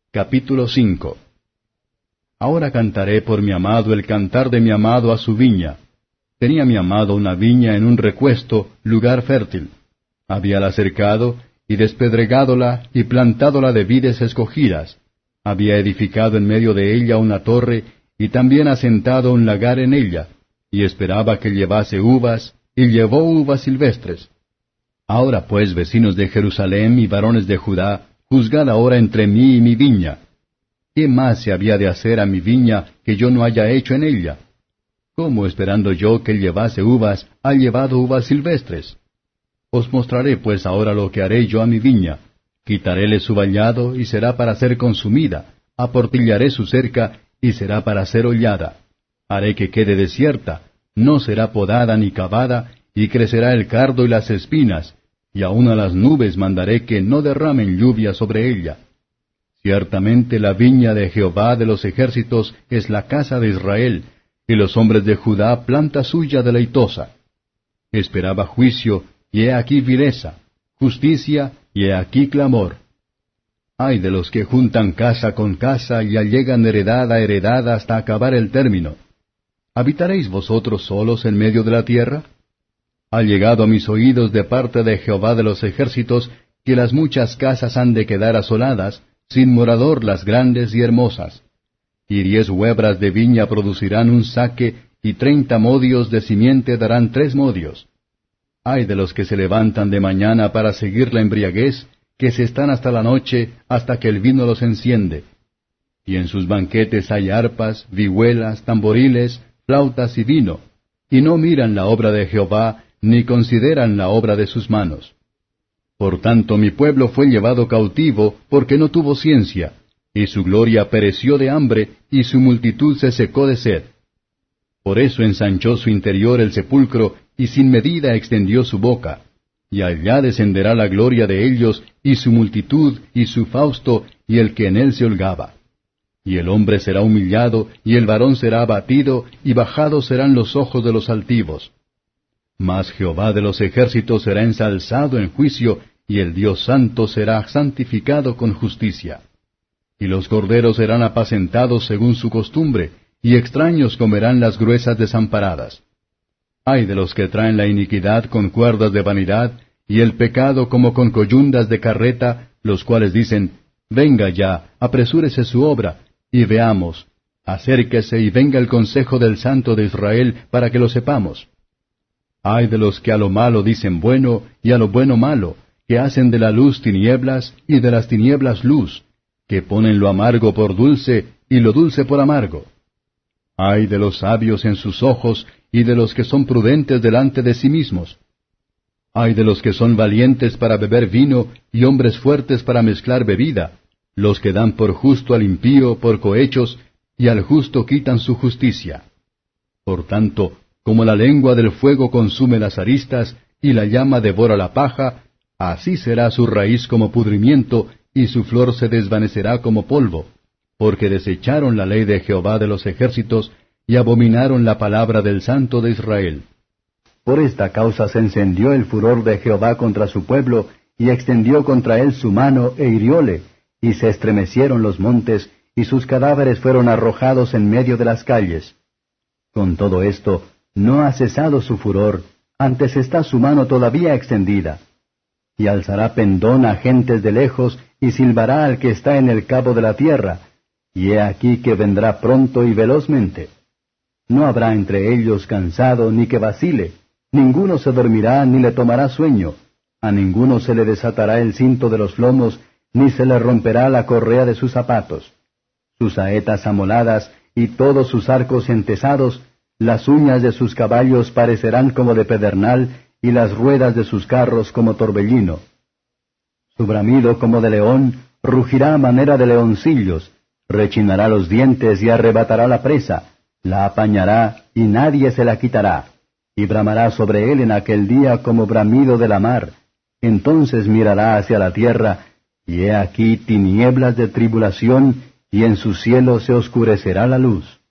Capítulo 5. Ahora cantaré por mi amado el cantar de mi amado a su viña. Tenía mi amado una viña en un recuesto, lugar fértil. Habíala cercado, y despedregádola, y plantádola de vides escogidas. Había edificado en medio de ella una torre, y también asentado un lagar en ella, y esperaba que llevase uvas, y llevó uvas silvestres. Ahora pues, vecinos de Jerusalén y varones de Judá, juzgad ahora entre mí y mi viña. ¿Qué más se había de hacer a mi viña que yo no haya hecho en ella? ¿Cómo, esperando yo que él llevase uvas, ha llevado uvas silvestres? Os mostraré pues ahora lo que haré yo a mi viña. Quitaréle su vallado, y será para ser consumida. Aportillaré su cerca, y será para ser hollada. Haré que quede desierta, no será podada ni cavada, y crecerá el cardo y las espinas, y aun a las nubes mandaré que no derramen lluvia sobre ella. Ciertamente la viña de Jehová de los ejércitos es la casa de Israel, y los hombres de Judá planta suya deleitosa. Esperaba juicio, y he aquí vileza; justicia, y he aquí clamor. Ay de los que juntan casa con casa, y allegan heredad a heredad hasta acabar el término. ¿Habitaréis vosotros solos en medio de la tierra? Ha llegado a mis oídos de parte de Jehová de los ejércitos que las muchas casas han de quedar asoladas, sin morador las grandes y hermosas. Y 10 huebras de viña producirán un saque, y 30 modios de simiente darán 3 modios. Ay de los que se levantan de mañana para seguir la embriaguez, que se están hasta la noche, hasta que el vino los enciende. Y en sus banquetes hay arpas, vihuelas, tamboriles, flautas y vino, y no miran la obra de Jehová, ni consideran la obra de sus manos. Por tanto mi pueblo fue llevado cautivo, porque no tuvo ciencia, y su gloria pereció de hambre, y su multitud se secó de sed. Por eso ensanchó su interior el sepulcro, y sin medida extendió su boca. Y allá descenderá la gloria de ellos, y su multitud, y su fausto, y el que en él se holgaba. Y el hombre será humillado, y el varón será abatido, y bajados serán los ojos de los altivos. Mas Jehová de los ejércitos será ensalzado en juicio, y el Dios santo será santificado con justicia. Y los corderos serán apacentados según su costumbre, y extraños comerán las gruesas desamparadas. Ay de los que traen la iniquidad con cuerdas de vanidad, y el pecado como con coyundas de carreta, los cuales dicen, venga ya, apresúrese su obra, y veamos, acérquese y venga el consejo del Santo de Israel para que lo sepamos. Ay de los que a lo malo dicen bueno, y a lo bueno malo, que hacen de la luz tinieblas, y de las tinieblas luz, que ponen lo amargo por dulce, y lo dulce por amargo. Ay de los sabios en sus ojos, y de los que son prudentes delante de sí mismos. Ay de los que son valientes para beber vino, y hombres fuertes para mezclar bebida, los que dan por justo al impío por cohechos, y al justo quitan su justicia. Por tanto, como la lengua del fuego consume las aristas, y la llama devora la paja, así será su raíz como pudrimiento, y su flor se desvanecerá como polvo, porque desecharon la ley de Jehová de los ejércitos, y abominaron la palabra del Santo de Israel. Por esta causa se encendió el furor de Jehová contra su pueblo, y extendió contra él su mano, e hirióle, y se estremecieron los montes, y sus cadáveres fueron arrojados en medio de las calles. Con todo esto, no ha cesado su furor, antes está su mano todavía extendida. Y alzará pendón a gentes de lejos, y silbará al que está en el cabo de la tierra, y he aquí que vendrá pronto y velozmente. No habrá entre ellos cansado ni que vacile, ninguno se dormirá ni le tomará sueño, a ninguno se le desatará el cinto de los lomos, ni se le romperá la correa de sus zapatos. Sus saetas amoladas y todos sus arcos entesados, las uñas de sus caballos parecerán como de pedernal, y las ruedas de sus carros como torbellino. Su bramido como de león, rugirá a manera de leoncillos, rechinará los dientes y arrebatará la presa, la apañará y nadie se la quitará, y bramará sobre él en aquel día como bramido de la mar. Entonces mirará hacia la tierra, y he aquí tinieblas de tribulación, y en su cielo se oscurecerá la luz.